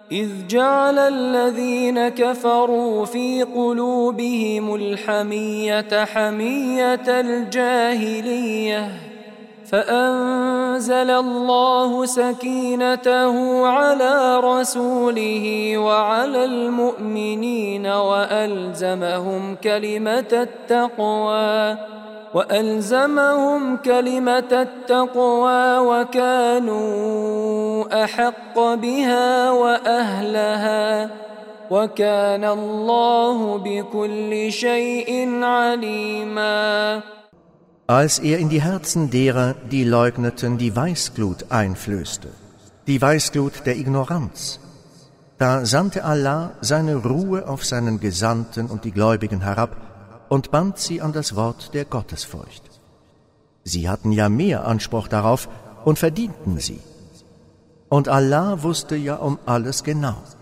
إذ جعل الذين كفروا في قلوبهم الحمية حمية الجاهلية فأنزل الله سكينته على رسوله وعلى المؤمنين وألزمهم كلمة التقوى وكانوا أحق بها وأهلها وكان الله بكل شيء عليما. Als er in die Herzen derer, die leugneten, die Weißglut einflößte, die Weißglut der Ignoranz, da sandte Allah seine Ruhe auf seinen Gesandten und die Gläubigen herab und band sie an das Wort der Gottesfurcht. Sie hatten ja mehr Anspruch darauf und verdienten sie. Und Allah wusste ja um alles genau.